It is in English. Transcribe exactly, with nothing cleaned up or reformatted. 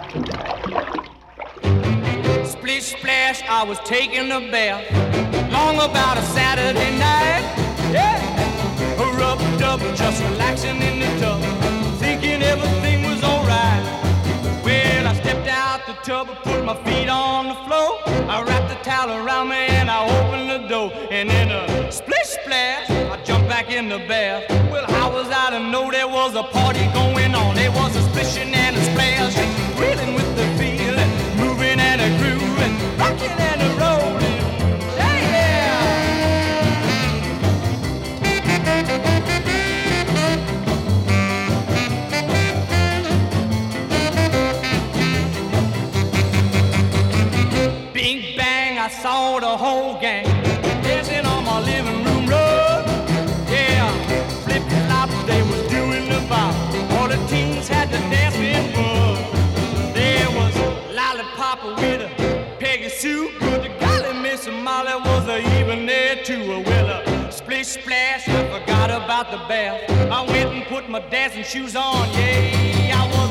Splish splash, I was taking a bath, long about a Saturday night. Yeah, a rub dub, just relaxing in the tub, thinking everything was alright. Well, I stepped out the tub, put my feet on the floor, I wrapped the towel around me and I opened the door, and in a splish splash, I jumped back in the bath. Well, how was I to know there was a party going on? There was a splishing and a splash, reeling with the feeling, moving and a grooving, rocking and a rolling. Yeah, yeah. Bing bang, I saw the whole gang dancing on my living room rug. Yeah, flip flop, they was doing the bop. All the teens had the dancing bug. There was Lollipop with a Peggy Sue, but the golly Miss Molly was a even there too. Well, a splish splash, I forgot about the bath. I went and put my dancing shoes on. Yeah, I was